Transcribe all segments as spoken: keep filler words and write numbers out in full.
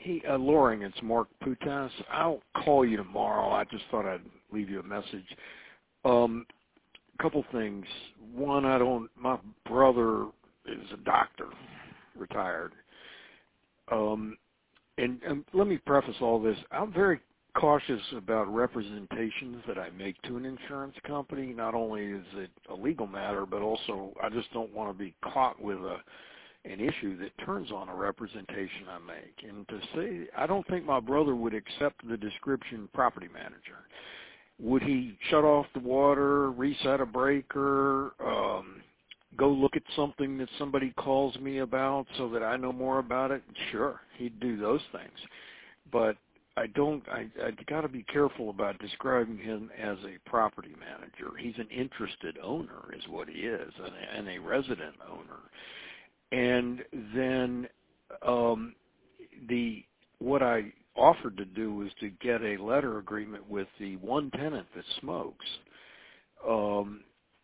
Hey, uh, Loring, it's Mark Putas. I'll call you tomorrow. I just thought I'd leave you a message. Um, a couple things. One, I don't. My brother is a doctor, retired. Um, and, and let me preface all this. I'm very cautious about representations that I make to an insurance company. Not only is it a legal matter, but also I just don't want to be caught with a an issue that turns on a representation I make. And to say, I don't think my brother would accept the description property manager. Would he shut off the water, reset a breaker, um, go look at something that somebody calls me about so that I know more about it? Sure, he'd do those things. But I don't, I, I got to be careful about describing him as a property manager. He's an interested owner is what he is, and a, and a resident owner. And then um, the what I offered to do was to get a letter agreement with the one tenant that smokes. Um,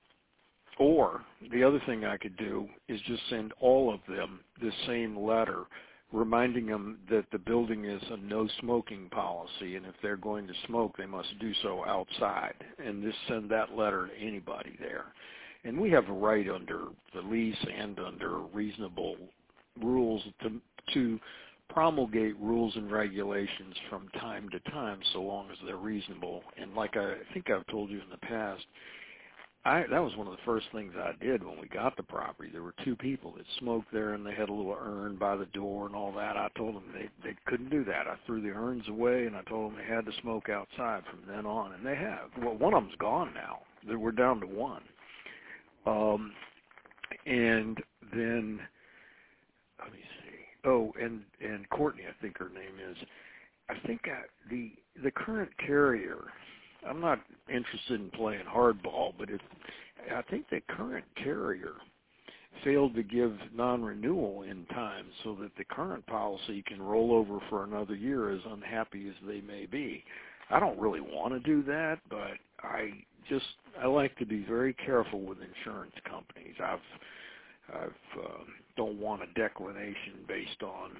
or the other thing I could do is just send all of them the same letter reminding them that the building is a no smoking policy, and if they're going to smoke, they must do so outside, and just send that letter to anybody there. And we have a right under the lease and under reasonable rules to, to promulgate rules and regulations from time to time so long as they're reasonable. And like I think I've told you in the past, I, that was one of the first things I did when we got the property. There were two people that smoked there, and they had a little urn by the door and all that. I told them they, they couldn't do that. I threw the urns away, and I told them they had to smoke outside from then on, and they have. Well, one of them's gone now. We're down to one. Um, and then, let me see. Oh, and, and Courtney, I think her name is. I think I, the the current carrier, I'm not interested in playing hardball, but it, I think the current carrier failed to give non-renewal in time so that the current policy can roll over for another year, as unhappy as they may be. I don't really want to do that, but I just I like to be very careful with insurance companies. I've I've uh, don't want a declination based on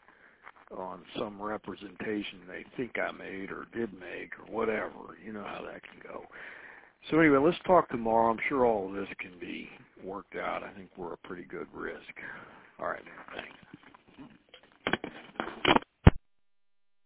on some representation they think I made or did make or whatever. You know how that can go. So anyway, let's talk tomorrow. I'm sure all of this can be worked out. I think we're a pretty good risk. All right, man. Thanks.